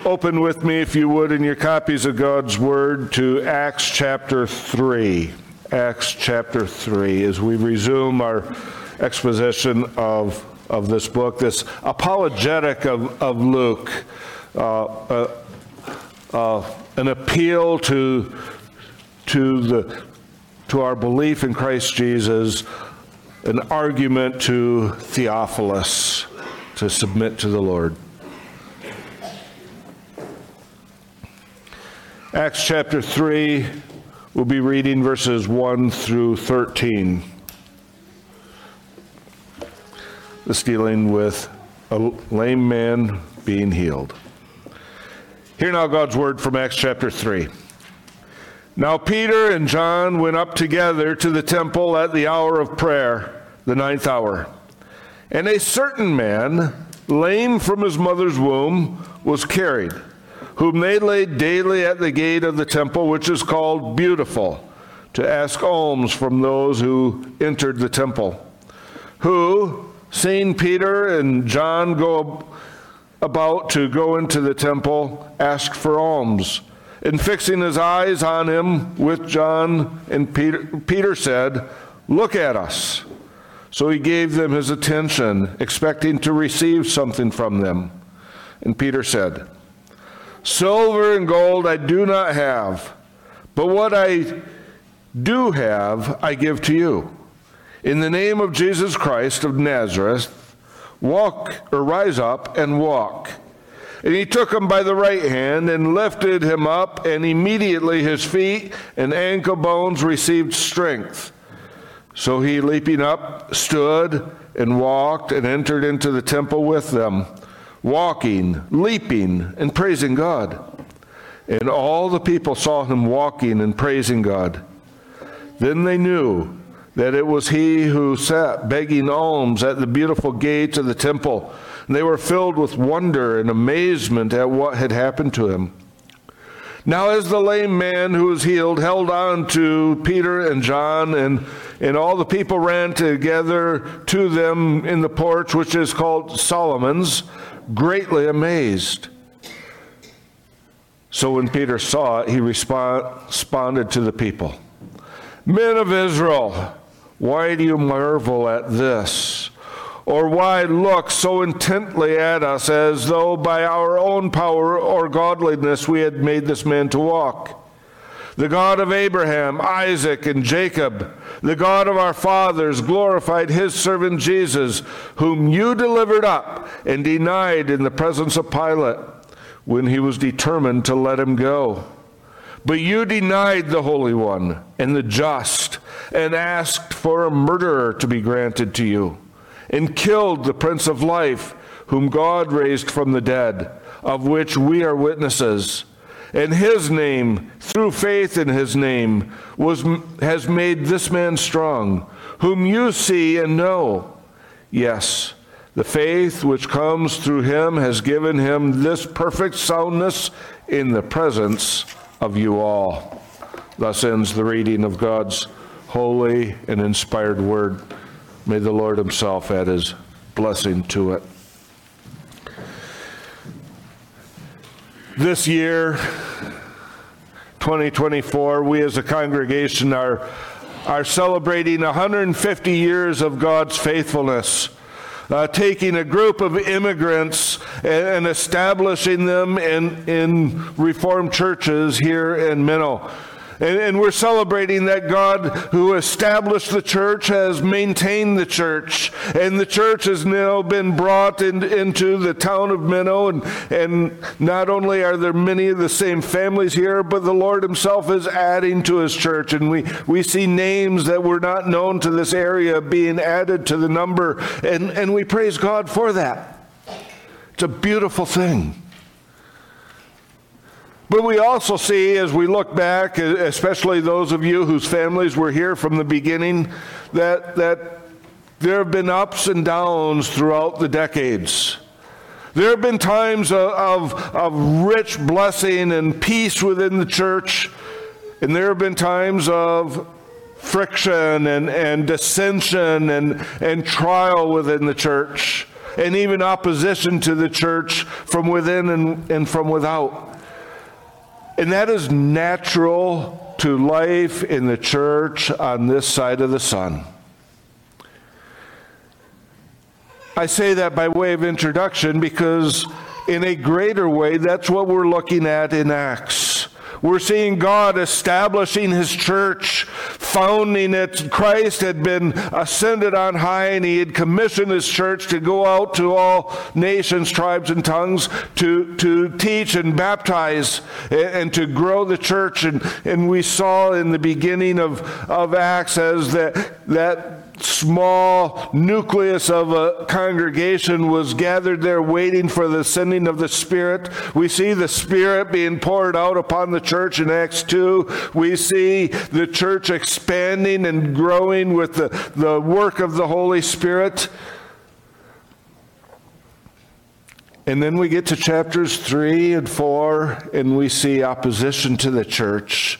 open with me, if you would, in your copies of God's Word to Acts chapter 3. Acts chapter 3, as we resume our exposition of this book, this apologetic of Luke, an appeal to our belief in Christ Jesus, an argument to Theophilus to submit to the Lord. Acts chapter 3, we'll be reading verses 1 through 13. This dealing with a lame man being healed. Hear now God's word from Acts chapter 3. Now Peter and John went up together to the temple at the hour of prayer, the 9th hour. And a certain man, lame from his mother's womb, was carried, whom they laid daily at the gate of the temple, which is called Beautiful, to ask alms from those who entered the temple, who, seeing Peter and John go about to go into the temple, asked for alms. And fixing his eyes on him with John and Peter said, "Look at us." So he gave them his attention, expecting to receive something from them. And Peter said, "Silver and gold I do not have, but what I do have I give to you. In the name of Jesus Christ of Nazareth, rise up and walk." And he took him by the right hand and lifted him up, and immediately his feet and ankle bones received strength. So he, leaping up, stood and walked and entered into the temple with them, walking, leaping, and praising God. And all the people saw him walking and praising God. Then they knew that it was he who sat begging alms at the Beautiful gate of the temple. And they were filled with wonder and amazement at what had happened to him. Now as the lame man who was healed held on to Peter and John, and all the people ran together to them in the porch, which is called Solomon's, greatly amazed. So when Peter saw it, he responded to the people, "Men of Israel, why do you marvel at this? Or why look so intently at us as though by our own power or godliness we had made this man to walk? The God of Abraham, Isaac, and Jacob, the God of our fathers, glorified his servant Jesus, whom you delivered up and denied in the presence of Pilate, when he was determined to let him go. But you denied the Holy One and the just, and asked for a murderer to be granted to you, and killed the Prince of Life, whom God raised from the dead, of which we are witnesses. And his name, through faith in his name, has made this man strong, whom you see and know. Yes, the faith which comes through him has given him this perfect soundness in the presence of you all." Thus ends the reading of God's holy and inspired word. May the Lord himself add his blessing to it. This year, 2024, we as a congregation are celebrating 150 years of God's faithfulness, taking a group of immigrants and establishing them in Reformed churches here in Minnow. And we're celebrating that God who established the church has maintained the church. And the church has now been brought into the town of Minnow. And not only are there many of the same families here, but the Lord himself is adding to his church. And we see names that were not known to this area being added to the number. And we praise God for that. It's a beautiful thing. But we also see, as we look back, especially those of you whose families were here from the beginning, that there have been ups and downs throughout the decades. There have been times of rich blessing and peace within the church, and there have been times of friction and dissension and trial within the church. and even opposition to the church from within and from without. And that is natural to life in the church on this side of the sun. I say that by way of introduction because in a greater way, that's what we're looking at in Acts. We're seeing God establishing His church, founding it. Christ had been ascended on high, and He had commissioned His church to go out to all nations, tribes, and tongues to teach and baptize and to grow the church. And we saw in the beginning of Acts as that small nucleus of a congregation was gathered there waiting for the sending of the Spirit. We see the Spirit being poured out upon the church in Acts 2. We see the church expanding and growing with the work of the Holy Spirit. And then we get to chapters 3 and 4, and we see opposition to the church.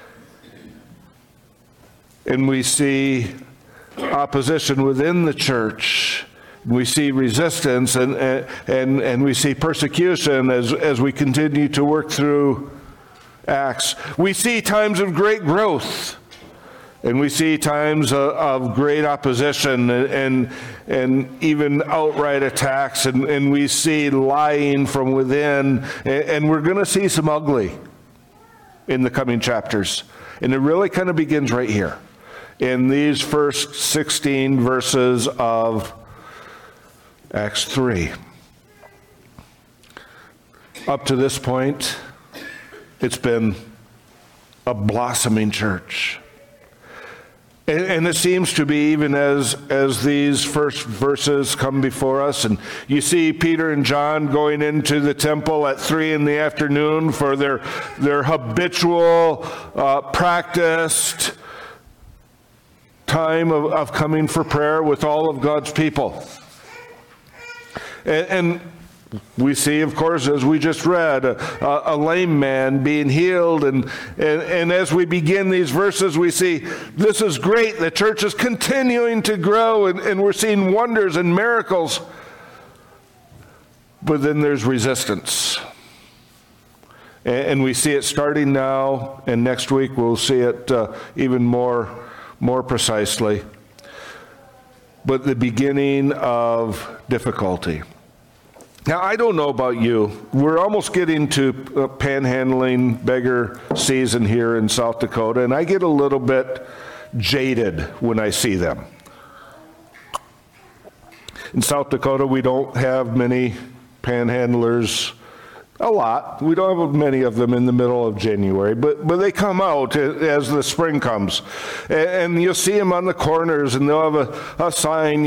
And we see opposition within the church. We see resistance and we see persecution as we continue to work through Acts. We see times of great growth, and we see times of great opposition and even outright attacks, and we see lying from within, and we're going to see some ugly in the coming chapters. And it really kind of begins right here in these first 16 verses of Acts 3. Up to this point, it's been a blossoming church. And it seems to be, even as these first verses come before us, and you see Peter and John going into the temple at 3 in the afternoon for their habitual, practiced time of coming for prayer with all of God's people. And we see, of course, as we just read, a lame man being healed. And as we begin these verses, we see this is great. The church is continuing to grow, and we're seeing wonders and miracles. But then there's resistance. And we see it starting now, and next week we'll see it even more precisely. But the beginning of difficulty. Now, I don't know about you. We're almost getting to panhandling beggar season here in South Dakota, and I get a little bit jaded when I see them. In South Dakota, we don't have many panhandlers. A lot. We don't have many of them in the middle of January, but they come out as the spring comes. And you'll see them on the corners, and they'll have a sign,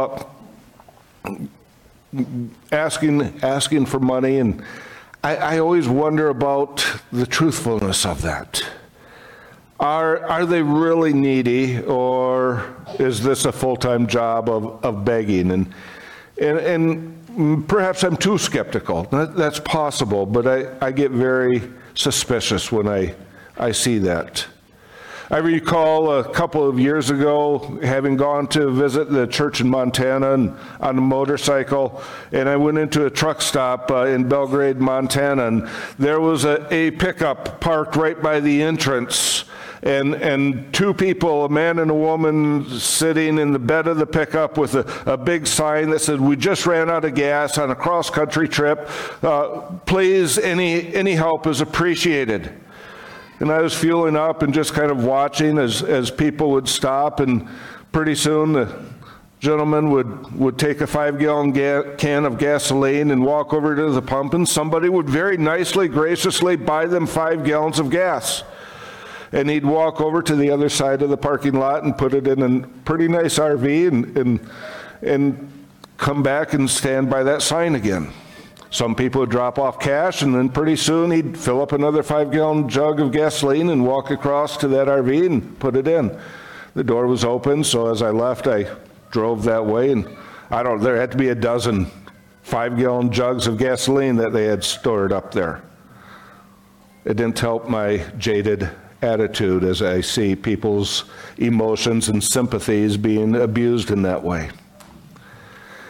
asking for money. And I always wonder about the truthfulness of that. Are they really needy, or is this a full-time job of begging? And perhaps I'm too skeptical. That's possible, but I get very suspicious when I see that. I recall a couple of years ago having gone to visit the church in Montana and on a motorcycle, and I went into a truck stop in Belgrade, Montana, and there was a pickup parked right by the entrance. And two people, a man and a woman, sitting in the bed of the pickup with a big sign that said, "We just ran out of gas on a cross-country trip. Please, any help is appreciated." And I was fueling up and just kind of watching as people would stop, and pretty soon the gentleman would take a 5-gallon can of gasoline and walk over to the pump, and somebody would very nicely, graciously buy them 5 gallons of gas. And he'd walk over to the other side of the parking lot and put it in a pretty nice RV and come back and stand by that sign again. Some people would drop off cash, and then pretty soon he'd fill up another 5-gallon jug of gasoline and walk across to that RV and put it in. The door was open, so as I left, I drove that way, and there had to be a dozen 5-gallon jugs of gasoline that they had stored up there. It didn't help my jaded attitude as I see people's emotions and sympathies being abused in that way.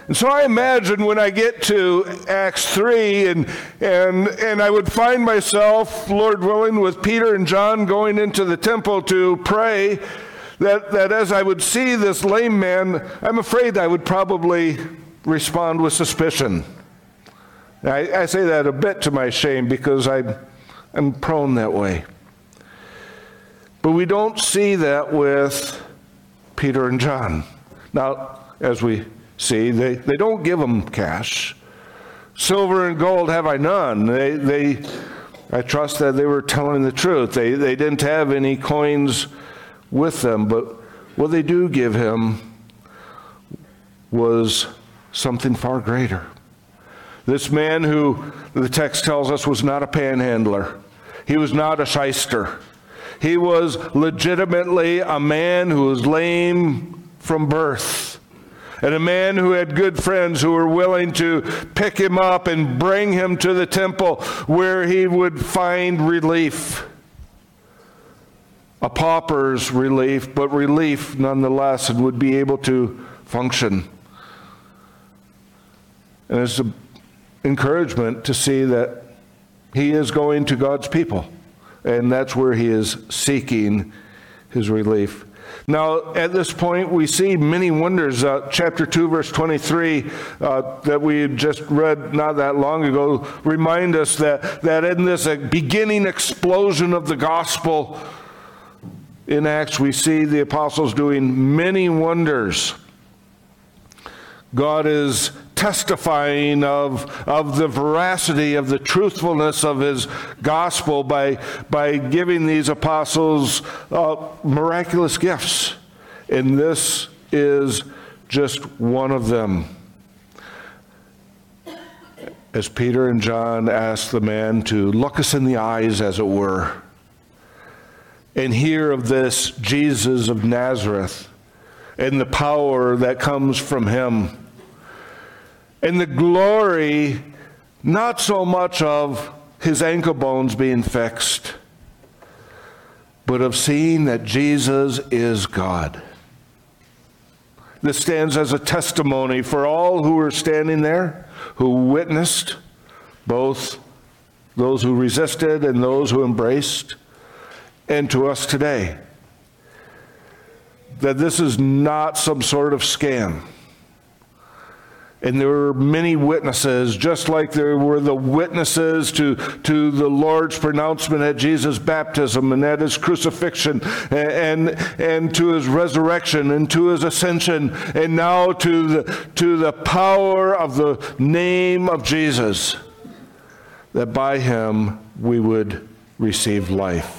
And so I imagine when I get to Acts 3 and I would find myself, Lord willing, with Peter and John going into the temple to pray, that as I would see this lame man, I'm afraid I would probably respond with suspicion. I say that a bit to my shame because I'm prone that way. But we don't see that with Peter and John. Now, as we see, they don't give them cash. Silver and gold have I none. I trust that they were telling the truth. They didn't have any coins with them, but what they do give him was something far greater. This man who the text tells us was not a panhandler. He was not a shyster. He was legitimately a man who was lame from birth, and a man who had good friends who were willing to pick him up and bring him to the temple where he would find relief. A pauper's relief, but relief nonetheless, and would be able to function. And it's an encouragement to see that he is going to God's people, and that's where he is seeking his relief. Now, at this point, we see many wonders. Chapter 2, verse 23, that we had just read not that long ago, remind us that in this beginning explosion of the gospel in Acts, we see the apostles doing many wonders. God is testifying of the veracity, of the truthfulness of his gospel by giving these apostles miraculous gifts. And this is just one of them. As Peter and John asked the man to look us in the eyes, as it were, and hear of this Jesus of Nazareth and the power that comes from him. And the glory, not so much of his ankle bones being fixed, but of seeing that Jesus is God. This stands as a testimony for all who were standing there, who witnessed, both those who resisted and those who embraced, and to us today, that this is not some sort of scam. And there were many witnesses, just like there were the witnesses to the Lord's pronouncement at Jesus' baptism and at his crucifixion and to his resurrection and to his ascension, and now to the power of the name of Jesus, that by him we would receive life.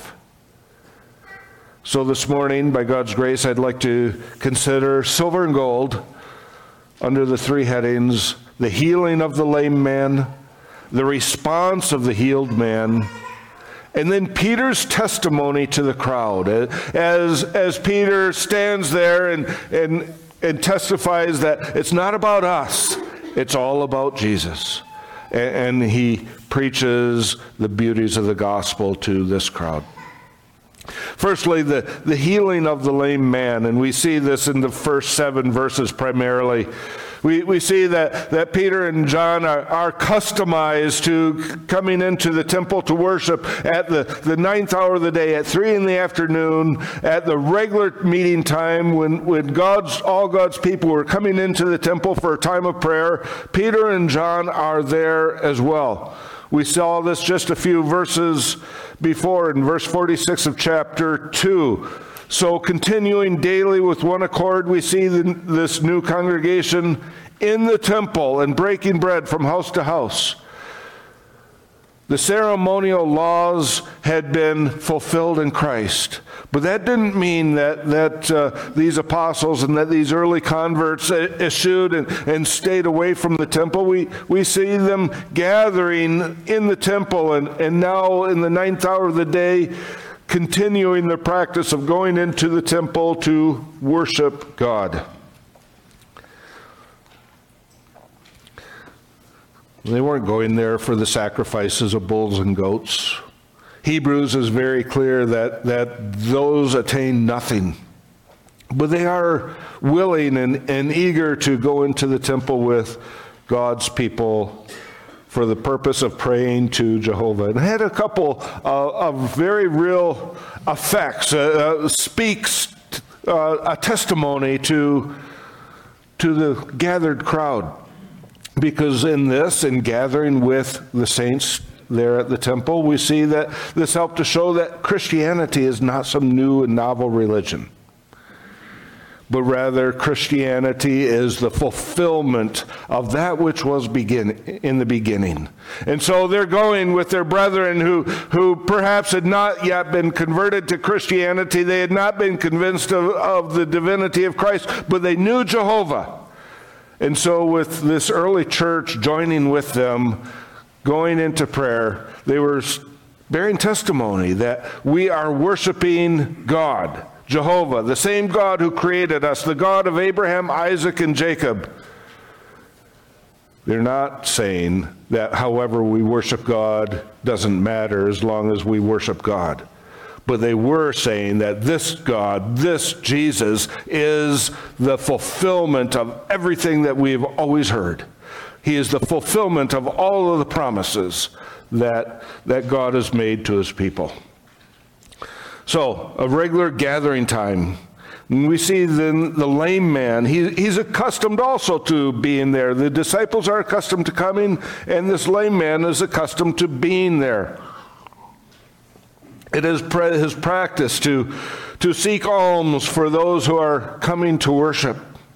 So this morning, by God's grace, I'd like to consider silver and gold under the three headings: the healing of the lame man, the response of the healed man, and then Peter's testimony to the crowd. As Peter stands there and testifies that it's not about us, it's all about Jesus. And he preaches the beauties of the gospel to this crowd. Firstly, the healing of the lame man, and we see this in the first 7 verses primarily. We see that Peter and John are customized to coming into the temple to worship at the ninth hour of the day, at 3 in the afternoon, at the regular meeting time when all God's people were coming into the temple for a time of prayer. Peter and John are there as well. We saw this just a few verses before in verse 46 of chapter 2. So continuing daily with one accord, we see this new congregation in the temple and breaking bread from house to house. The ceremonial laws had been fulfilled in Christ. But that didn't mean that these apostles and that these early converts eschewed and stayed away from the temple. We see them gathering in the temple and now in the ninth hour of the day, continuing the practice of going into the temple to worship God. They weren't going there for the sacrifices of bulls and goats. Hebrews is very clear that those attain nothing But they are willing and eager to go into the temple with God's people for the purpose of praying to Jehovah. And it had a couple of very real effects. Speaks a testimony to the gathered crowd. Because in gathering with the saints there at the temple, we see that this helped to show that Christianity is not some new and novel religion, but rather Christianity is the fulfillment of that which was in the beginning. And so they're going with their brethren who perhaps had not yet been converted to Christianity. They had not been convinced of the divinity of Christ, but they knew Jehovah. And so with this early church joining with them, going into prayer, they were bearing testimony that we are worshiping God, Jehovah, the same God who created us, the God of Abraham, Isaac, and Jacob. They're not saying that however we worship God doesn't matter as long as we worship God. But they were saying that this God, this Jesus, is the fulfillment of everything that we've always heard. He is the fulfillment of all of the promises that God has made to his people. So, a regular gathering time. We see then the lame man, he's accustomed also to being there. The disciples are accustomed to coming, and this lame man is accustomed to being there. It is his practice to seek alms for those who are coming to worship.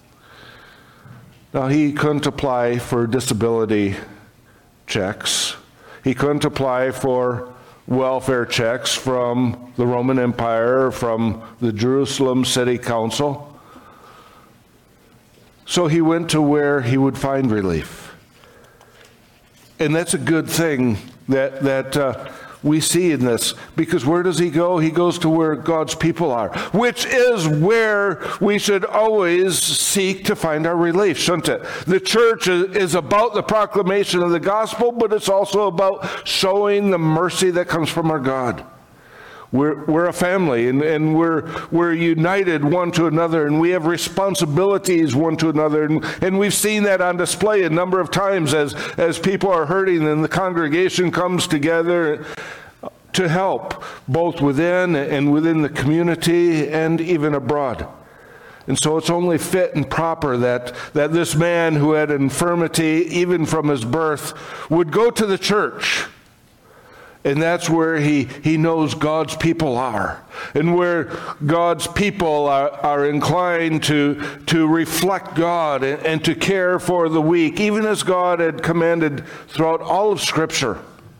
Now, he couldn't apply for disability checks. He couldn't apply for welfare checks from the Roman Empire, from the Jerusalem City Council. So he went to where he would find relief. And that's a good thing that we see in this, because where does he go? He goes to where God's people are, which is where we should always seek to find our relief, shouldn't it? The church is about the proclamation of the gospel, but it's also about showing the mercy that comes from our God. We're a family, and we're united one to another, and we have responsibilities one to another, and we've seen that on display a number of times as people are hurting and the congregation comes together to help, both within and within the community and even abroad. And so it's only fit and proper that this man who had infirmity, even from his birth, would go to the church. And that's where he knows God's people are, and where God's people are inclined to reflect God and to care for the weak, even as God had commanded throughout all of Scripture.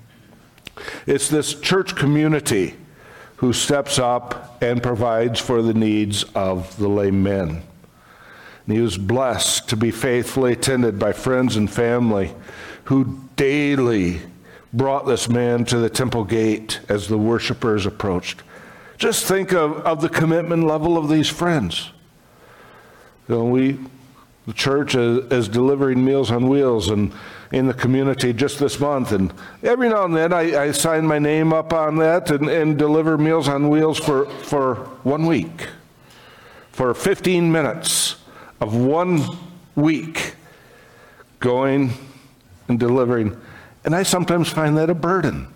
It's this church community who steps up and provides for the needs of the lame man. And he was blessed to be faithfully tended by friends and family who daily brought this man to the temple gate as the worshipers approached. Just think of the commitment level of these friends. You know, the church is delivering Meals on Wheels and in the community just this month, and every now and then I sign my name up on that and deliver Meals on Wheels for 1 week, for 15 minutes of 1 week, going and delivering. And I sometimes find that a burden.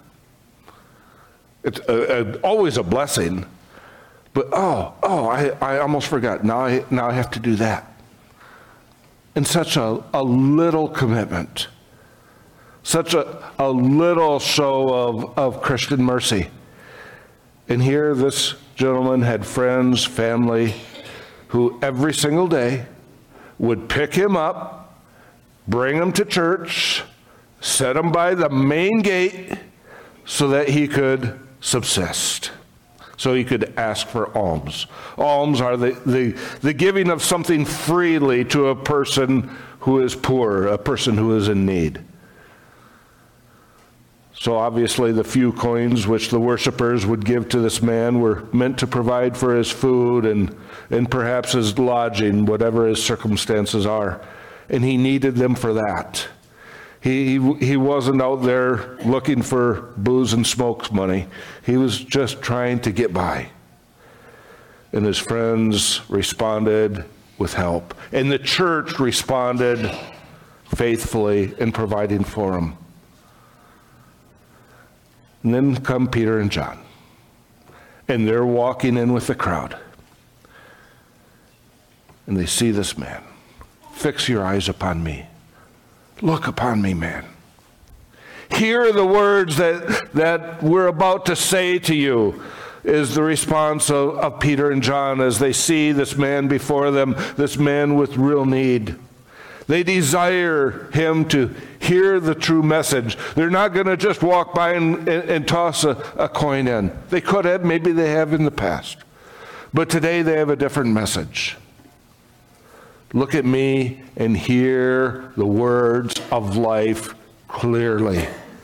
It's always a blessing, but I almost forgot. Now I have to do that. And such a little commitment, such a little show of Christian mercy. And here this gentleman had friends, family, who every single day would pick him up, bring him to church, set him by the main gate so that he could subsist, so he could ask for alms. Alms are the giving of something freely to a person who is poor, a person who is in need. So obviously the few coins which the worshipers would give to this man were meant to provide for his food and perhaps his lodging, whatever his circumstances are. And he needed them for that. He wasn't out there looking for booze and smokes money. He was just trying to get by. And his friends responded with help. And the church responded faithfully in providing for him. And then come Peter and John. And they're walking in with the crowd. And they see this man. Fix your eyes upon me. Look upon me, man. Hear the words that we're about to say to you, is the response of Peter and John as they see this man before them, this man with real need. They desire him to hear the true message. They're not going to just walk by and toss a coin in. They could have, maybe they have in the past. But today they have a different message. Look at me and hear the words of life clearly.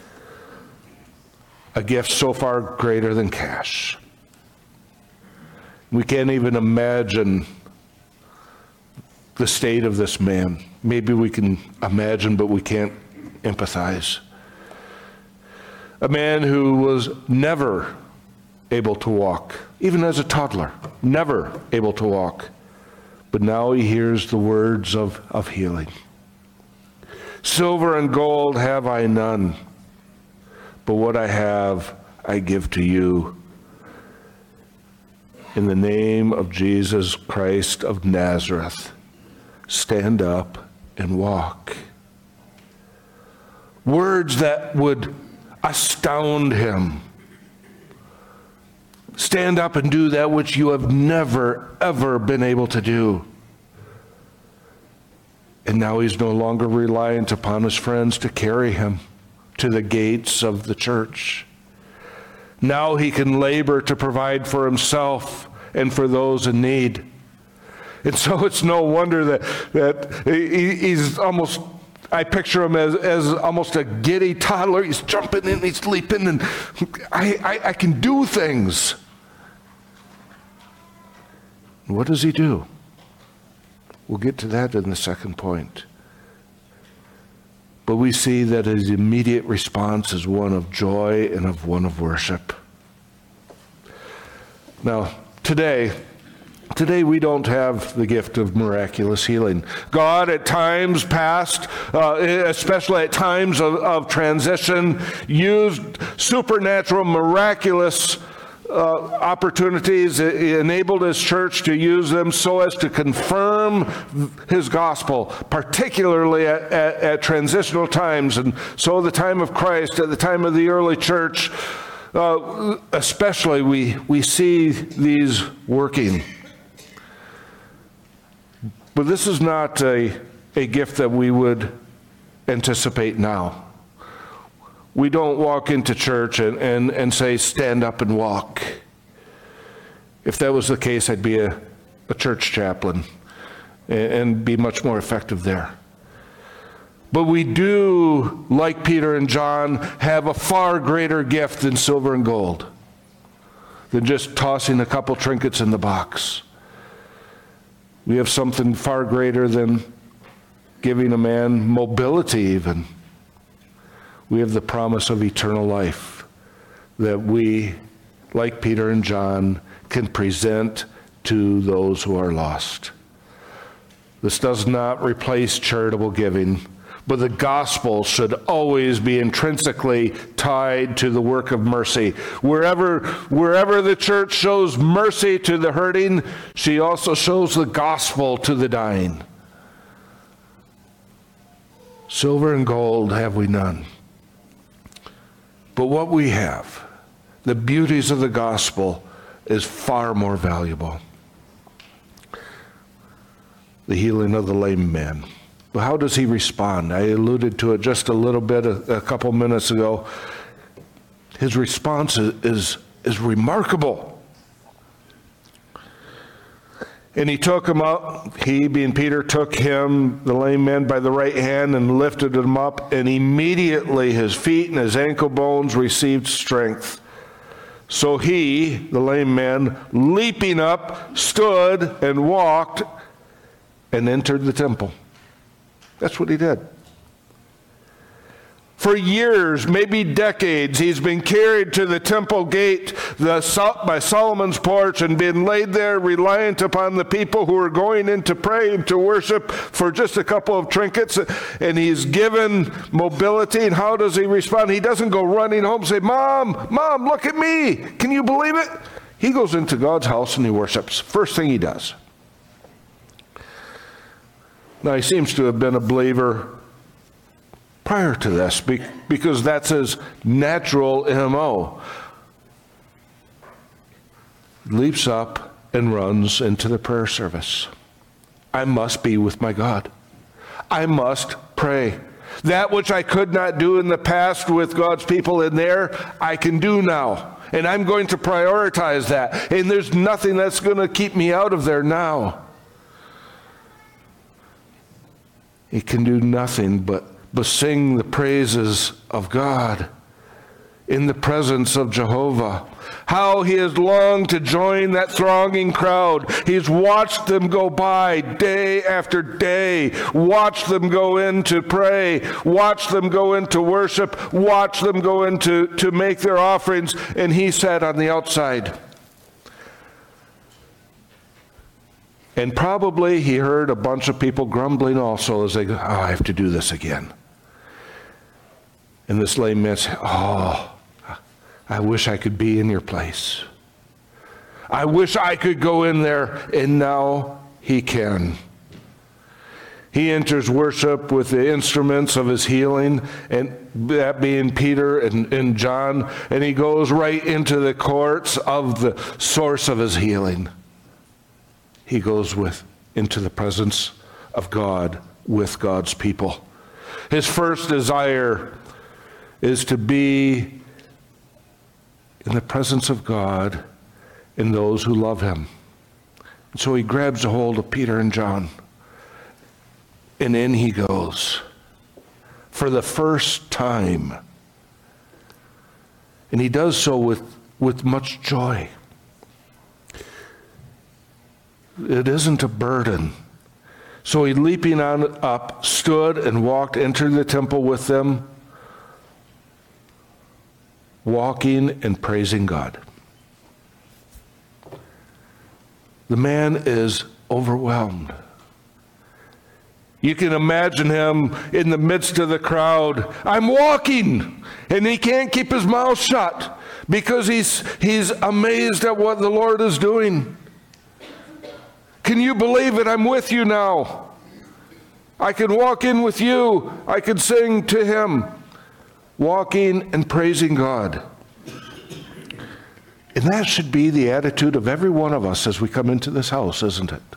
A gift so far greater than cash. We can't even imagine the state of this man. Maybe we can imagine, but we can't empathize. A man who was never able to walk, even as a toddler, never able to walk. But now he hears the words of healing. Silver and gold have I none, but what I have I give to you. In the name of Jesus Christ of Nazareth, stand up and walk. Words that would astound him. Stand up and do that which you have never, ever been able to do. And now he's no longer reliant upon his friends to carry him to the gates of the church. Now he can labor to provide for himself and for those in need. And so it's no wonder that he's almost, I picture him as almost a giddy toddler. He's jumping and he's leaping, and I can do things. What does he do? We'll get to that in the second point. But we see that his immediate response is one of joy and of one of worship. Now, today we don't have the gift of miraculous healing. God, at times past, especially at times of transition, used supernatural, miraculous opportunities. He enabled his church to use them so as to confirm his gospel, particularly at transitional times. And so the time of Christ, at the time of the early church, especially we see these working. But this is not a gift that we would anticipate now. We don't walk into church and say, stand up and walk. If that was the case, I'd be a church chaplain and be much more effective there. But we do, like Peter and John, have a far greater gift than silver and gold, than just tossing a couple trinkets in the box. We have something far greater than giving a man mobility even. We have the promise of eternal life that we, like Peter and John, can present to those who are lost. This does not replace charitable giving, but the gospel should always be intrinsically tied to the work of mercy. Wherever the church shows mercy to the hurting, she also shows the gospel to the dying. Silver and gold have we none. But what we have, the beauties of the gospel, is far more valuable. The healing of the lame man. But how does he respond? I alluded to it just a little bit a couple minutes ago. His response is remarkable. And he took him up, he being Peter, took him, the lame man, by the right hand and lifted him up, and immediately his feet and his ankle bones received strength. So he, the lame man, leaping up, stood and walked and entered the temple. That's what he did. For years, maybe decades, he's been carried to the temple gate by Solomon's porch and been laid there reliant upon the people who are going in to pray and to worship for just a couple of trinkets. And he's given mobility. And how does he respond? He doesn't go running home and say, Mom, look at me. Can you believe it? He goes into God's house and he worships. First thing he does. Now, he seems to have been a believer prior to this, because that's his natural MO. Leaps up and runs into the prayer service. I must be with my God. I must pray. That which I could not do in the past with God's people in there, I can do now. And I'm going to prioritize that. And there's nothing that's going to keep me out of there now. He can do nothing but sing the praises of God in the presence of Jehovah. How he has longed to join that thronging crowd. He's watched them go by day after day. Watched them go in to pray. Watched them go in to worship. Watched them go in to make their offerings. And he sat on the outside. And probably he heard a bunch of people grumbling also as they go, I have to do this again. And this lame man said, I wish I could be in your place. I wish I could go in there. And now he can. He enters worship with the instruments of his healing, and that being Peter and John, and he goes right into the courts of the source of his healing. He goes into the presence of God with God's people. His first desire is to be in the presence of God and those who love him. And so he grabs a hold of Peter and John, and in he goes for the first time. And he does so with much joy. It isn't a burden. So he, leaping on up, stood and walked, entered the temple with them, walking and praising God. The man is overwhelmed. You can imagine him in the midst of the crowd. I'm walking, and he can't keep his mouth shut because he's amazed at what the Lord is doing. Can you believe it? I'm with you now. I can walk in with you. I can sing to him, walking and praising God. And that should be the attitude of every one of us as we come into this house, isn't it?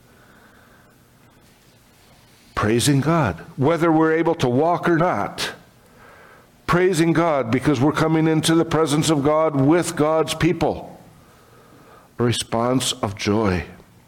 Praising God, whether we're able to walk or not. Praising God because we're coming into the presence of God with God's people. A response of joy.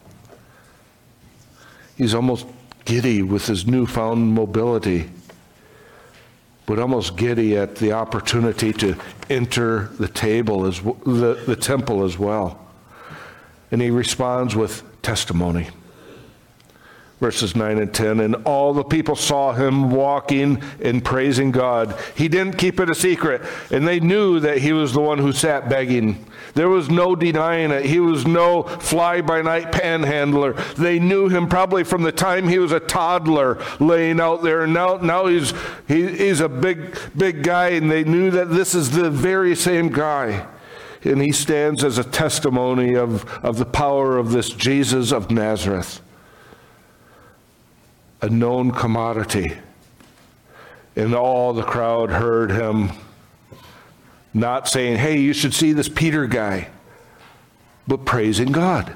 He's almost giddy with his newfound mobility, but almost giddy at the opportunity to enter the temple as well. And he responds with testimony. Verses 9 and 10, and all the people saw him walking and praising God. He didn't keep it a secret, and they knew that he was the one who sat begging. There was no denying it. He was no fly-by-night panhandler. They knew him probably from the time he was a toddler laying out there, and now he's a big guy, and they knew that this is the very same guy. And he stands as a testimony of the power of this Jesus of Nazareth. A known commodity. And all the crowd heard him not saying, hey, you should see this Peter guy, but praising God.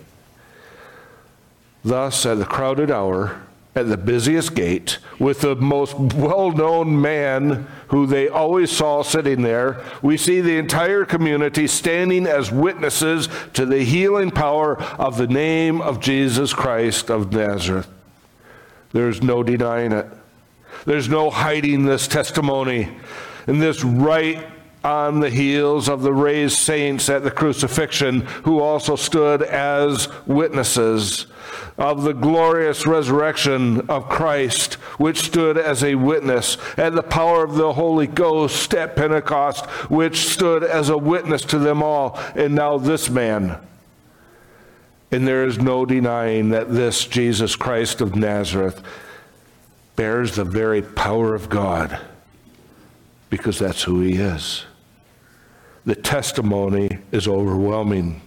Thus, at the crowded hour, at the busiest gate, with the most well-known man who they always saw sitting there, we see the entire community standing as witnesses to the healing power of the name of Jesus Christ of Nazareth. There's no denying it. There's no hiding this testimony. And this right on the heels of the raised saints at the crucifixion, who also stood as witnesses of the glorious resurrection of Christ, which stood as a witness, and the power of the Holy Ghost at Pentecost, which stood as a witness to them all. And now this man. And there is no denying that this Jesus Christ of Nazareth bears the very power of God, because that's who he is. The testimony is overwhelming.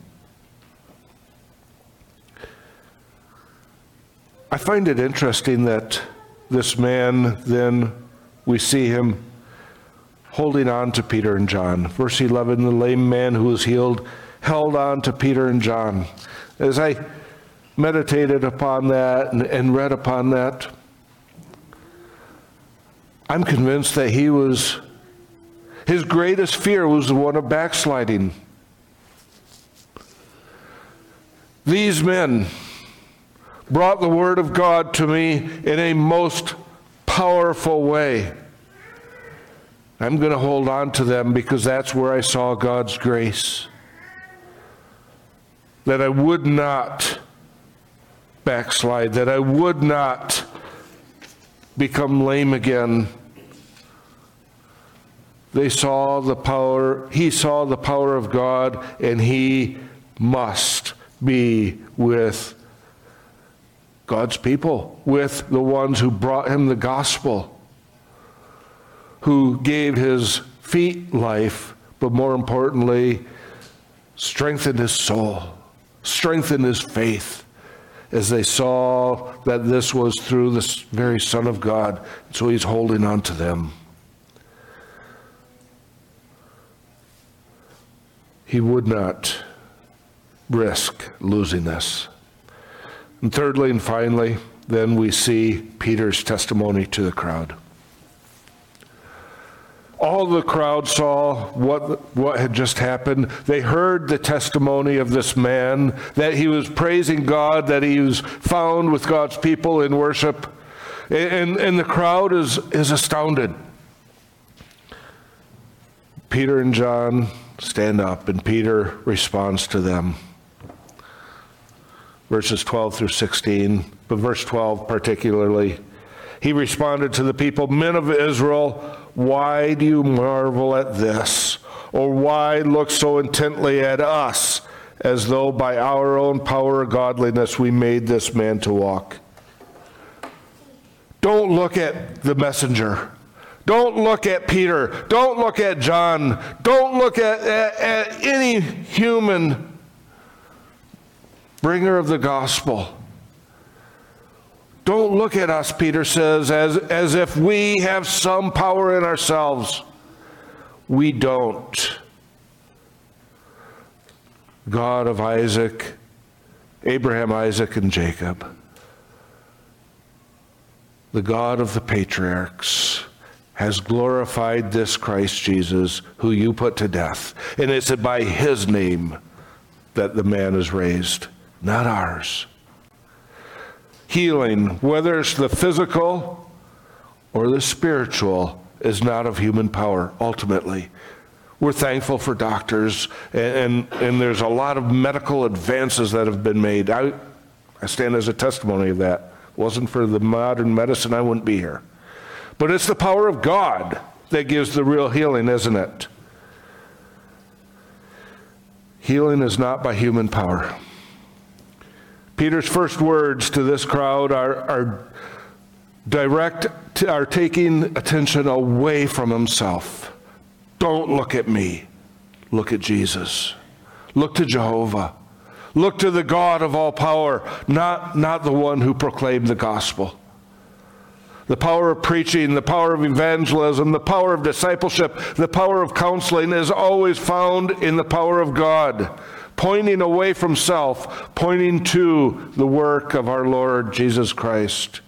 I find it interesting that this man, then we see him holding on to Peter and John. Verse 11, the lame man who was healed held on to Peter and John. As I meditated upon that and read upon that, I'm convinced that his greatest fear was the one of backsliding. These men brought the word of God to me in a most powerful way. I'm going to hold on to them because that's where I saw God's grace. That I would not backslide, that I would not become lame again. They saw the power, he saw the power of God, and he must be with God's people, with the ones who brought him the gospel, who gave his feet life, but more importantly, strengthened his soul, strengthened his faith, as they saw that this was through the very Son of God. So he's holding on to them. He would not risk losing this. And thirdly and finally, then we see Peter's testimony to the crowd. All the crowd saw what had just happened. They heard the testimony of this man, that he was praising God, that he was found with God's people in worship. And the crowd is astounded. Peter and John stand up, and Peter responds to them. Verses 12 through 16, but verse 12 particularly. He responded to the people, "Men of Israel, why do you marvel at this? Or why look so intently at us, as though by our own power or godliness we made this man to walk?" Don't look at the messenger. Don't look at Peter. Don't look at John. Don't look at any human bringer of the gospel. Don't look at us, Peter says, as if we have some power in ourselves. We don't. God of Isaac, Abraham, Isaac, and Jacob, the God of the patriarchs, has glorified this Christ Jesus, who you put to death. And it's by his name that the man is raised, not ours. Healing, whether it's the physical or the spiritual, is not of human power, ultimately. We're thankful for doctors, and there's a lot of medical advances that have been made. I stand as a testimony of that. If it wasn't for the modern medicine, I wouldn't be here. But it's the power of God that gives the real healing, isn't it? Healing is not by human power. Peter's first words to this crowd are taking attention away from himself. Don't look at me. Look at Jesus. Look to Jehovah. Look to the God of all power, not the one who proclaimed the gospel. The power of preaching, the power of evangelism, the power of discipleship, the power of counseling is always found in the power of God, pointing away from self, pointing to the work of our Lord Jesus Christ.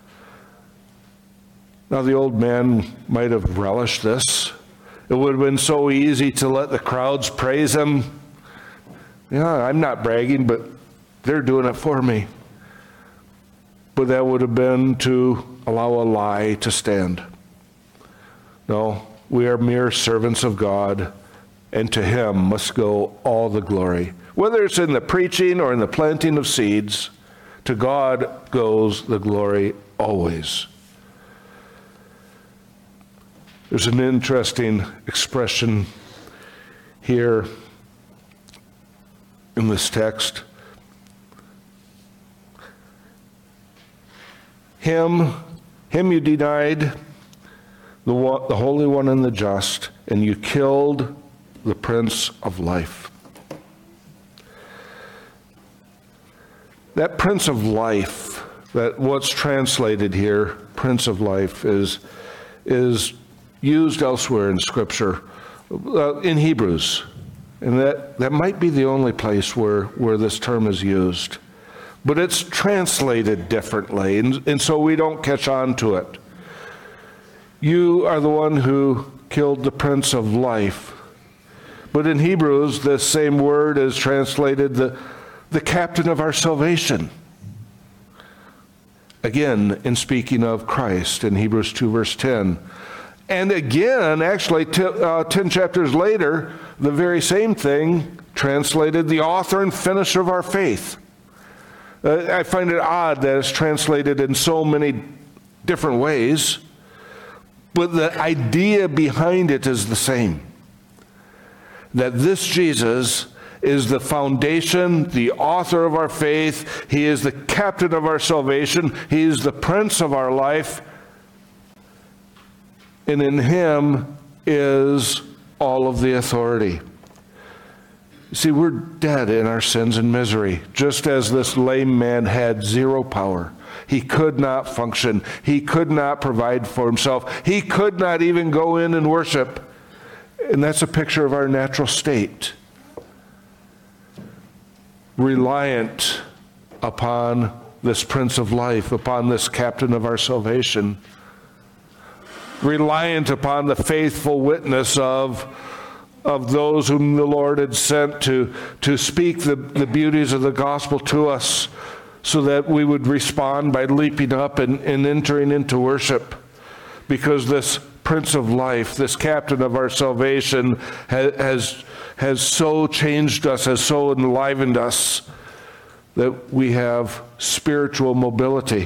Now, the old man might have relished this. It would have been so easy to let the crowds praise him. Yeah, I'm not bragging, but they're doing it for me. But that would have been to allow a lie to stand. No, We are mere servants of God, and to him must go all the glory. Whether it's in the preaching or in the planting of seeds, to God goes the glory always. There's an interesting expression here in this text. Him you denied, the Holy One and the Just, and you killed the Prince of Life. That Prince of Life, that what's translated here, Prince of Life, is used elsewhere in Scripture, in Hebrews. And that might be the only place where this term is used. But it's translated differently, and so we don't catch on to it. You are the one who killed the Prince of Life. But in Hebrews, this same word is translated the captain of our salvation. Again, in speaking of Christ in Hebrews 2, verse 10. And again, actually, 10 chapters later, the very same thing translated the author and finisher of our faith. I find it odd that it's translated in so many different ways, but the idea behind it is the same. That this Jesus is the foundation, the author of our faith. He is the captain of our salvation. He is the prince of our life. And in him is all of the authority. See, we're dead in our sins and misery, just as this lame man had zero power. He could not function. He could not provide for himself. He could not even go in and worship. And that's a picture of our natural state. Reliant upon this Prince of Life, upon this captain of our salvation. Reliant upon the faithful witness of those whom the Lord had sent to speak the beauties of the gospel to us, so that we would respond by leaping up and entering into worship. Because this Prince of Life, this captain of our salvation, has so changed us, has so enlivened us, that we have spiritual mobility.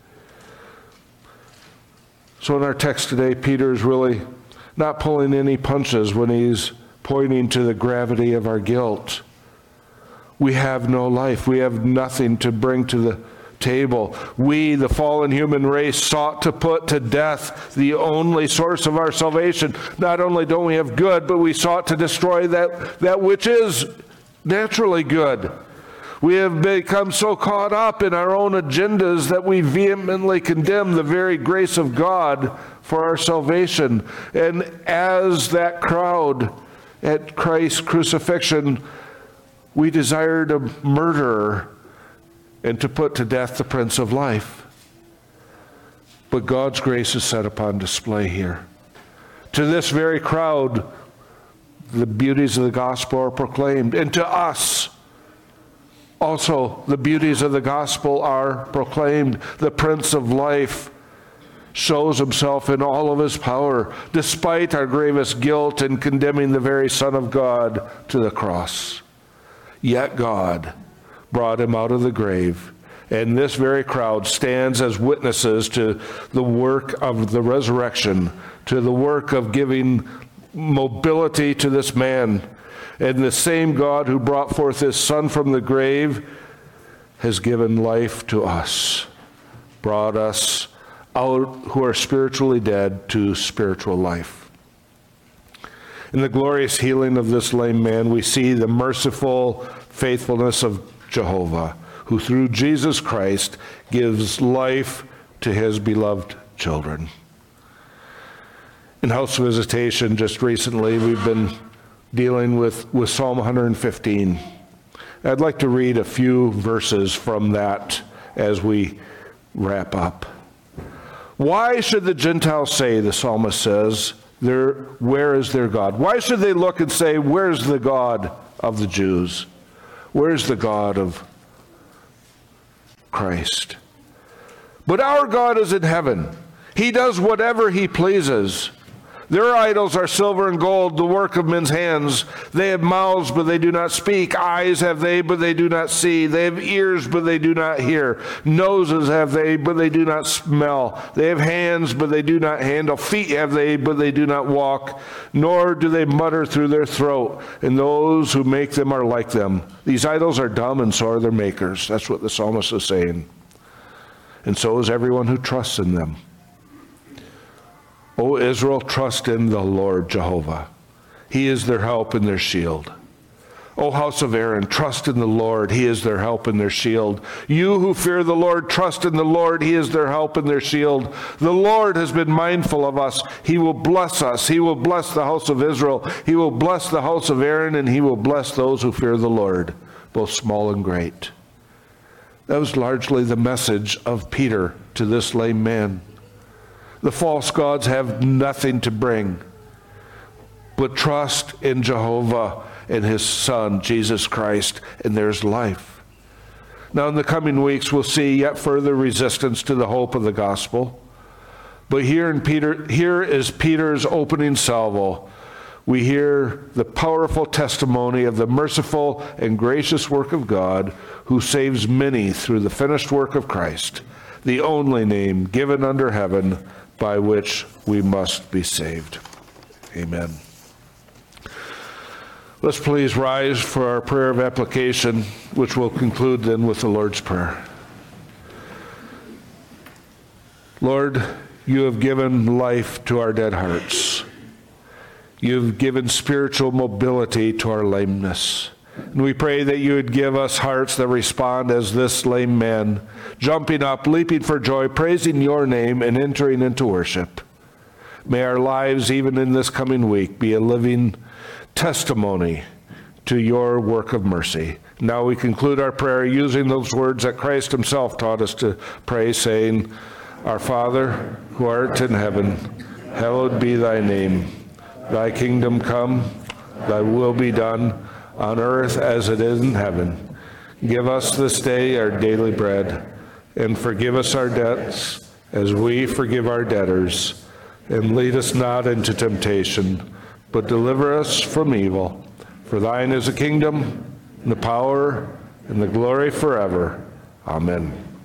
So in our text today, Peter is really not pulling any punches when he's pointing to the gravity of our guilt. We have no life. We have nothing to bring to the table. We, the fallen human race, sought to put to death the only source of our salvation. Not only don't we have good, but we sought to destroy that which is naturally good. We have become so caught up in our own agendas that we vehemently condemn the very grace of God for our salvation. And as that crowd at Christ's crucifixion, we desire to murder and to put to death the Prince of Life. But God's grace is set upon display here. To this very crowd, the beauties of the gospel are proclaimed. And to us, also, the beauties of the gospel are proclaimed. The Prince of Life shows himself in all of his power, despite our gravest guilt in condemning the very Son of God to the cross. Yet God brought him out of the grave, and this very crowd stands as witnesses to the work of the resurrection, to the work of giving mobility to this man. And the same God who brought forth his Son from the grave has given life to us, brought us out who are spiritually dead to spiritual life. In the glorious healing of this lame man, we see the merciful faithfulness of Jehovah, who through Jesus Christ gives life to his beloved children. In house visitation just recently, we've been dealing with Psalm 115. I'd like to read a few verses from that as we wrap up. Why should the Gentiles say, the psalmist says, where is their God? Why should they look and say, where's the God of the Jews? Where's the God of Christ? But our God is in heaven. He does whatever he pleases. Their idols are silver and gold, the work of men's hands. They have mouths, but they do not speak. Eyes have they, but they do not see. They have ears, but they do not hear. Noses have they, but they do not smell. They have hands, but they do not handle. Feet have they, but they do not walk. Nor do they mutter through their throat. And those who make them are like them. These idols are dumb, and so are their makers. That's what the psalmist is saying. And so is everyone who trusts in them. O Israel, trust in the Lord Jehovah. He is their help and their shield. O house of Aaron, trust in the Lord. He is their help and their shield. You who fear the Lord, trust in the Lord. He is their help and their shield. The Lord has been mindful of us. He will bless us. He will bless the house of Israel. He will bless the house of Aaron, and he will bless those who fear the Lord, both small and great. That was largely the message of Peter to this lame man. The false gods have nothing to bring, but trust in Jehovah and his Son, Jesus Christ, and there's life. Now in the coming weeks, we'll see yet further resistance to the hope of the gospel. But here is Peter's opening salvo. We hear the powerful testimony of the merciful and gracious work of God, who saves many through the finished work of Christ, the only name given under heaven by which we must be saved. Amen. Let's please rise for our prayer of application, which will conclude then with the Lord's Prayer. Lord, you have given life to our dead hearts. You've given spiritual mobility to our lameness. And we pray that you would give us hearts that respond as this lame man, jumping up, leaping for joy, praising your name, and entering into worship. May our lives, even in this coming week, be a living testimony to your work of mercy. Now we conclude our prayer using those words that Christ himself taught us to pray, saying, Our Father, who art in heaven, hallowed be thy name. Thy kingdom come, thy will be done, on earth as it is in heaven. Give us this day our daily bread, and forgive us our debts as we forgive our debtors. And lead us not into temptation, but deliver us from evil. For thine is the kingdom, and the power, and the glory forever. Amen.